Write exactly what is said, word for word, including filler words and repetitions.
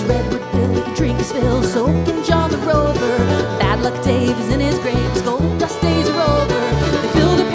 Redwood Bill, he can drink his fill. So can John the Rover. Bad Luck Dave is in